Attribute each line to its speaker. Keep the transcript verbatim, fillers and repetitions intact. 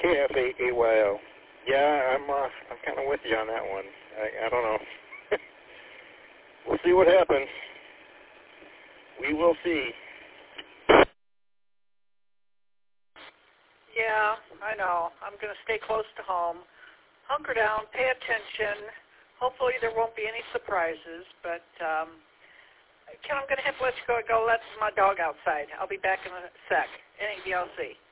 Speaker 1: F A A Y O. Yeah, I'm uh, I'm kind of with you on that one. I, I don't know. We'll see what happens. We will see.
Speaker 2: Yeah, I know. I'm going to stay close to home. Hunker down, pay attention. Hopefully there won't be any surprises, but um, Ken, I'm going to have to let you go. Go let my dog outside. I'll be back in a sec. N A D L C.